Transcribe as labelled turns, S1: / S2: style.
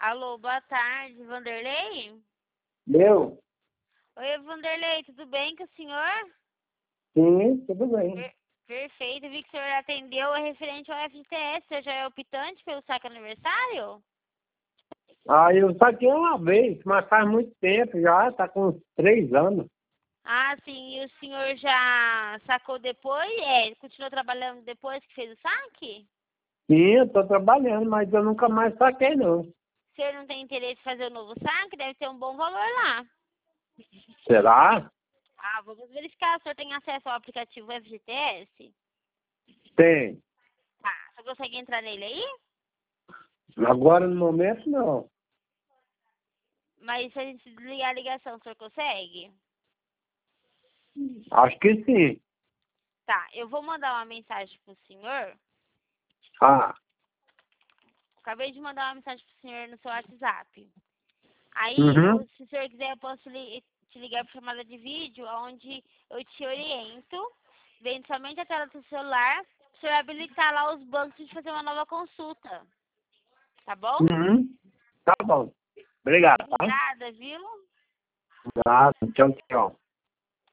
S1: Alô, boa tarde, Vanderlei?
S2: Meu?
S1: Oi, Vanderlei, tudo bem com o senhor?
S2: Sim, tudo bem.
S1: Perfeito, vi que o senhor atendeu a referente ao FGTS. O senhor já é optante pelo saque aniversário?
S2: Eu saquei uma vez, mas faz muito tempo já, tá com uns 3 anos.
S1: Ah, sim, e o senhor já sacou depois? Continuou trabalhando depois que fez o saque?
S2: Sim, eu tô trabalhando, mas eu nunca mais saquei, não.
S1: O senhor não tem interesse em fazer o novo saque? Deve ter um bom valor lá.
S2: Será?
S1: Ah, vamos verificar. O senhor tem acesso ao aplicativo FGTS?
S2: Tem.
S1: Tá, o senhor consegue entrar nele aí?
S2: Agora, no momento, não.
S1: Mas se a gente desligar a ligação, o senhor consegue?
S2: Acho que sim.
S1: Tá, eu vou mandar uma mensagem pro senhor.
S2: Ah,
S1: Acabei de mandar uma mensagem pro senhor no seu WhatsApp. Aí,
S2: uhum.
S1: se o senhor quiser, eu posso te ligar por chamada de vídeo, onde eu te oriento, vendo somente a tela do seu celular, para o senhor habilitar lá os bancos de fazer uma nova consulta. Tá bom?
S2: Uhum. Tá bom. Obrigado, tá?
S1: Obrigada, viu?
S2: Obrigado. Tchau, tchau.